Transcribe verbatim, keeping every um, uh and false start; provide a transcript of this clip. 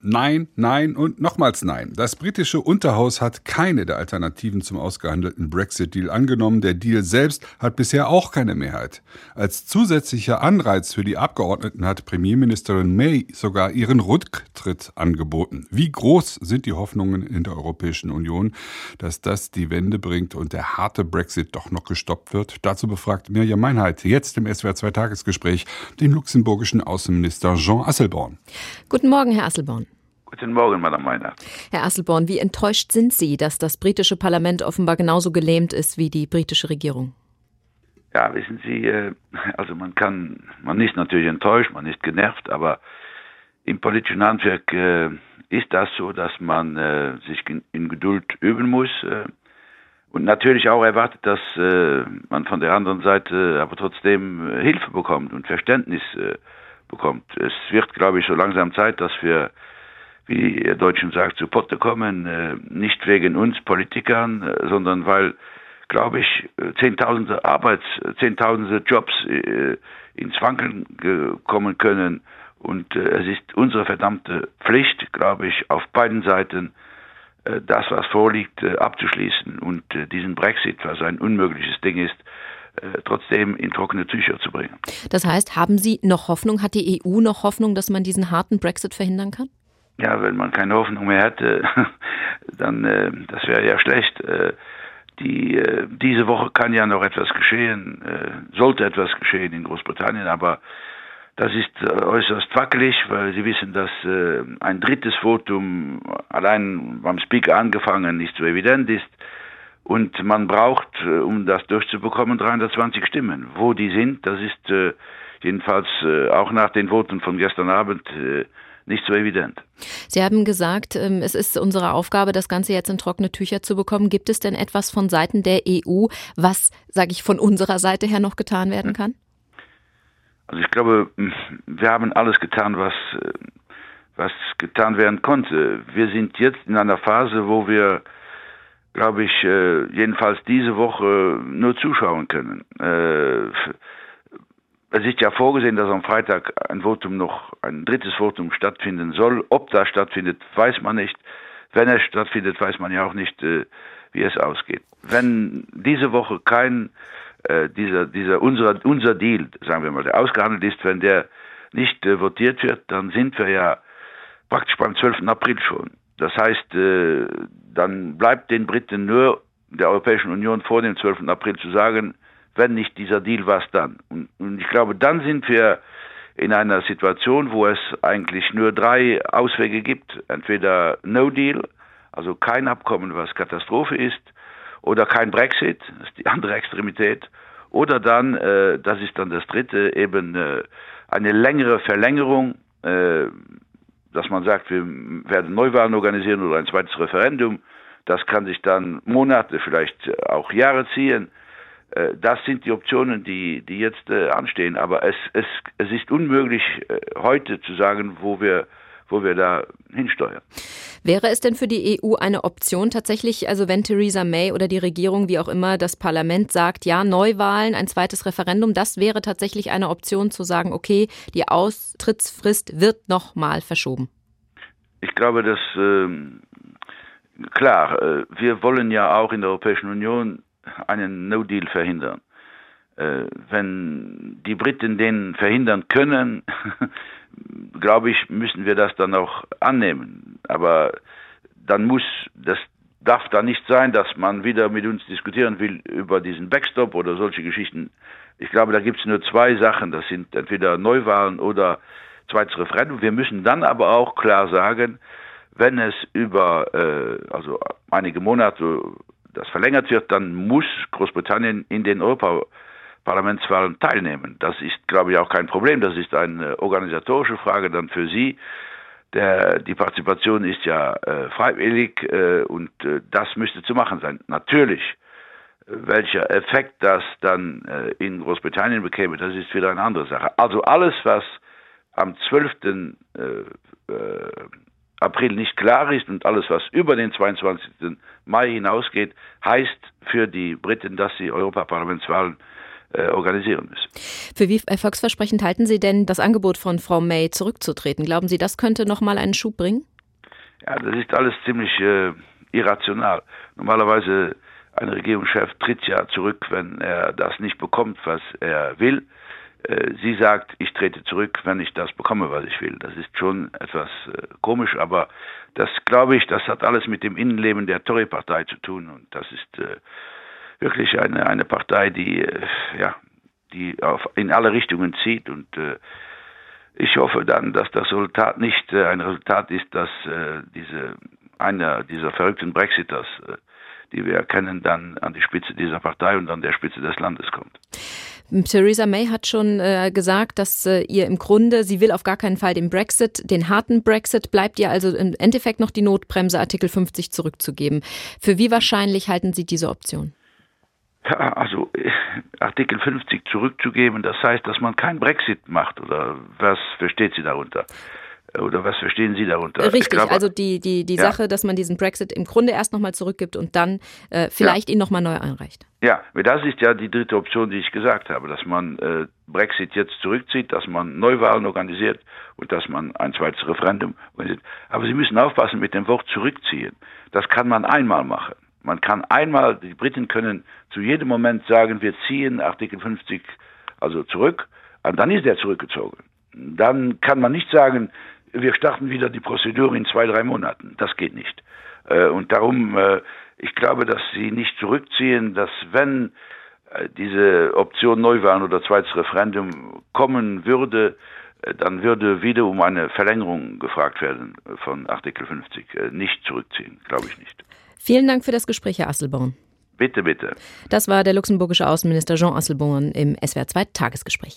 Nein, nein und nochmals nein. Das britische Unterhaus hat keine der Alternativen zum ausgehandelten Brexit-Deal angenommen. Der Deal selbst hat bisher auch keine Mehrheit. Als zusätzlicher Anreiz für die Abgeordneten hat Premierministerin May sogar ihren Rücktritt angeboten. Wie groß sind die Hoffnungen in der Europäischen Union, dass das die Wende bringt und der harte Brexit doch noch gestoppt wird? Dazu befragt Mirjam Meinhardt jetzt im S W R zwei Tagesgespräch den luxemburgischen Außenminister Jean Asselborn. Guten Morgen, Herr Asselborn. Guten Morgen, Madame Meinhardt. Herr Asselborn, wie enttäuscht sind Sie, dass das britische Parlament offenbar genauso gelähmt ist wie die britische Regierung? Ja, wissen Sie, also man kann, man ist natürlich enttäuscht, man ist genervt, aber im politischen Handwerk ist das so, dass man sich in Geduld üben muss und natürlich auch erwartet, dass man von der anderen Seite aber trotzdem Hilfe bekommt und Verständnis bekommt. Es wird, glaube ich, so langsam Zeit, dass wir, wie der Deutschen sagt, zu Potte kommen, äh, nicht wegen uns Politikern, äh, sondern weil, glaube ich, Zehntausende Arbeits-, Zehntausende Jobs äh, ins Wanken kommen können. Und äh, es ist unsere verdammte Pflicht, glaube ich, auf beiden Seiten äh, das, was vorliegt, äh, abzuschließen und äh, diesen Brexit, was ein unmögliches Ding ist, äh, trotzdem in trockene Tücher zu bringen. Das heißt, haben Sie noch Hoffnung, hat die E U noch Hoffnung, dass man diesen harten Brexit verhindern kann? Ja, wenn man keine Hoffnung mehr hätte, dann äh, das wäre ja schlecht. Äh, die, äh, diese Woche kann ja noch etwas geschehen, äh, sollte etwas geschehen in Großbritannien, aber das ist äh, äußerst wackelig, weil Sie wissen, dass äh, ein drittes Votum allein beim Speaker angefangen nicht so evident ist und man braucht, äh, um das durchzubekommen, dreihundertzwanzig Stimmen. Wo die sind, das ist äh, jedenfalls äh, auch nach den Voten von gestern Abend äh, nicht so evident. Sie haben gesagt, es ist unsere Aufgabe, das Ganze jetzt in trockene Tücher zu bekommen. Gibt es denn etwas von Seiten der E U, was, sage ich, von unserer Seite her noch getan werden kann? Also ich glaube, wir haben alles getan, was, was getan werden konnte. Wir sind jetzt in einer Phase, wo wir, glaube ich, jedenfalls diese Woche nur zuschauen können. Es ist ja vorgesehen, dass am Freitag ein Votum noch, ein drittes Votum stattfinden soll. Ob das stattfindet, weiß man nicht. Wenn es stattfindet, weiß man ja auch nicht, äh, wie es ausgeht. Wenn diese Woche kein, äh, dieser, dieser, unser, unser Deal, sagen wir mal, der ausgehandelt ist, wenn der nicht äh, votiert wird, dann sind wir ja praktisch beim zwölften April schon. Das heißt, äh, dann bleibt den Briten nur der Europäischen Union vor dem zwölften April zu sagen, wenn nicht dieser Deal, was dann? Und, und ich glaube, dann sind wir in einer Situation, wo es eigentlich nur drei Auswege gibt. Entweder No Deal, also kein Abkommen, was Katastrophe ist, oder kein Brexit, das ist die andere Extremität, oder dann, äh, das ist dann das dritte, eben äh, eine längere Verlängerung, äh, dass man sagt, wir werden Neuwahlen organisieren oder ein zweites Referendum. Das kann sich dann Monate, vielleicht auch Jahre ziehen. Das sind die Optionen, die, die jetzt äh, anstehen. Aber es, es, es ist unmöglich, äh, heute zu sagen, wo wir, wo wir da hinsteuern. Wäre es denn für die E U eine Option tatsächlich, also wenn Theresa May oder die Regierung, wie auch immer, das Parlament sagt, ja, Neuwahlen, ein zweites Referendum, das wäre tatsächlich eine Option zu sagen, okay, die Austrittsfrist wird noch mal verschoben? Ich glaube, dass, äh, klar, äh, wir wollen ja auch in der Europäischen Union einen No-Deal verhindern. Äh, wenn die Briten den verhindern können, glaube ich, müssen wir das dann auch annehmen. Aber dann muss, das darf da nicht sein, dass man wieder mit uns diskutieren will über diesen Backstop oder solche Geschichten. Ich glaube, da gibt es nur zwei Sachen. Das sind entweder Neuwahlen oder zweites Referendum. Wir müssen dann aber auch klar sagen, wenn es über äh, also einige Monate das verlängert wird, dann muss Großbritannien in den Europaparlamentswahlen teilnehmen. Das ist, glaube ich, auch kein Problem. Das ist eine organisatorische Frage dann für Sie. Der, die Partizipation ist ja äh, freiwillig äh, und äh, das müsste zu machen sein. Natürlich, äh, welcher Effekt das dann äh, in Großbritannien bekäme, das ist wieder eine andere Sache. Also alles, was am zwölften Äh, äh, April nicht klar ist und alles, was über den zweiundzwanzigsten Mai hinausgeht, heißt für die Briten, dass sie Europaparlamentswahlen äh, organisieren müssen. Für wie erfolgsversprechend halten Sie denn das Angebot von Frau May zurückzutreten? Glauben Sie, das könnte noch mal einen Schub bringen? Ja, das ist alles ziemlich äh, irrational. Normalerweise ein Regierungschef tritt ja zurück, wenn er das nicht bekommt, was er will. Äh, sie sagt, ich trete zurück, wenn ich das bekomme, was ich will. Das ist schon etwas äh, komisch, aber das glaube ich, das hat alles mit dem Innenleben der Tory-Partei zu tun und das ist äh, wirklich eine eine Partei, die äh, ja, die auf in alle Richtungen zieht und äh, ich hoffe dann, dass das Resultat nicht äh, ein Resultat ist, dass äh, diese einer dieser verrückten Brexiters, äh, die wir kennen, dann an die Spitze dieser Partei und an der Spitze des Landes kommt. Theresa May hat schon äh, gesagt, dass äh, ihr im Grunde, sie will auf gar keinen Fall den Brexit, den harten Brexit, bleibt ihr also im Endeffekt noch die Notbremse Artikel fünfzig zurückzugeben. Für wie wahrscheinlich halten Sie diese Option? Ja, also Artikel fünfzig zurückzugeben, das heißt, dass man keinen Brexit macht, oder was versteht sie darunter? Oder was verstehen Sie darunter? Richtig, glaube, also die, die, die ja. Sache, dass man diesen Brexit im Grunde erst nochmal zurückgibt und dann äh, vielleicht ja. ihn nochmal neu einreicht. Ja, das ist ja die dritte Option, die ich gesagt habe, dass man äh, Brexit jetzt zurückzieht, dass man Neuwahlen organisiert und dass man ein zweites Referendum organisiert. Aber Sie müssen aufpassen mit dem Wort zurückziehen. Das kann man einmal machen. Man kann einmal, die Briten können zu jedem Moment sagen, wir ziehen Artikel fünfzig also zurück, und dann ist er zurückgezogen. Dann kann man nicht sagen, wir starten wieder die Prozedur in zwei, drei Monaten. Das geht nicht. Und darum, ich glaube, dass sie nicht zurückziehen, dass wenn diese Option Neuwahlen oder zweites Referendum kommen würde, dann würde wieder um eine Verlängerung gefragt werden von Artikel fünfzig. Nicht zurückziehen, glaube ich nicht. Vielen Dank für das Gespräch, Herr Asselborn. Bitte, bitte. Das war der luxemburgische Außenminister Jean Asselborn im S W R zwei Tagesgespräch.